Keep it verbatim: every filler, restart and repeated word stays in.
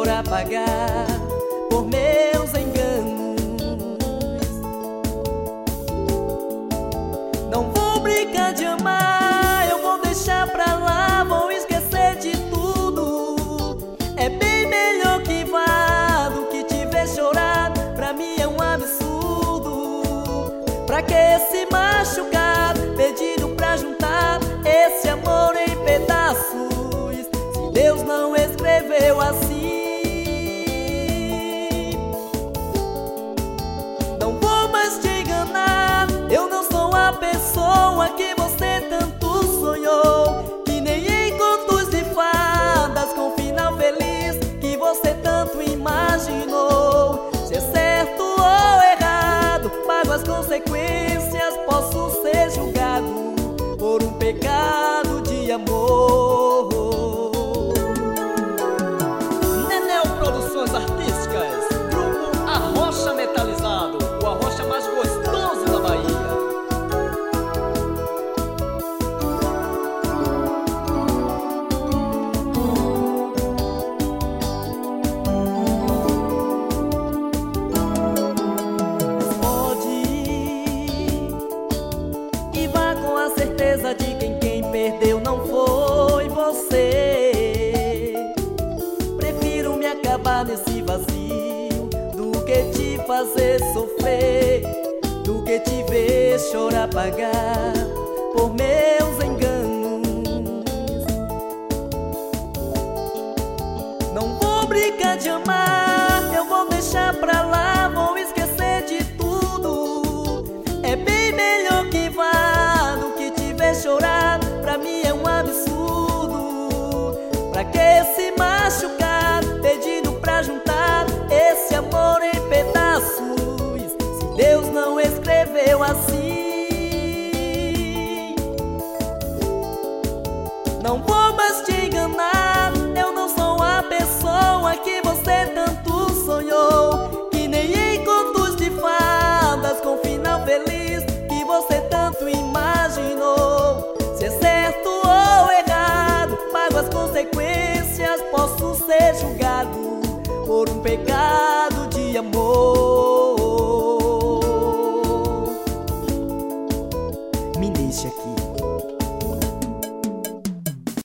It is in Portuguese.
chorar, pagar por meus enganos. Não vou brincar de amar, eu vou deixar pra lá, vou esquecer de tudo. É bem melhor que vá do que te ver chorar, pra mim é um absurdo. Pra que se machucar, pedindo pra juntar esse amor em pedaços, se Deus não escreveu assim? Não vou mais te enganar, eu não sou a pessoa que você tanto sonhou, que nem em contos de fadas com final feliz que você tanto imaginou. Se é certo ou errado, pago as consequências, posso ser julgado por um pecado de amor. Nenel Produções Artísticas, Grupo Arrocha Metalizado, o arrocha mais gostoso da Bahia. Pode ir e vá com a certeza de quem quem perdeu não foi você. Prefiro me acabar nesse vazio do que te fazer sofrer, do que te ver chorar, pagar por meus enganos. Não vou brincar de amar, eu vou deixar pra lá, vou esquecer de tudo. É bem melhor que vá do que te ver chorar, pra mim é um absurdo. Pra que se machucar, pedindo pra juntar esse amor em pedaços, se Deus não escreveu assim? Não vou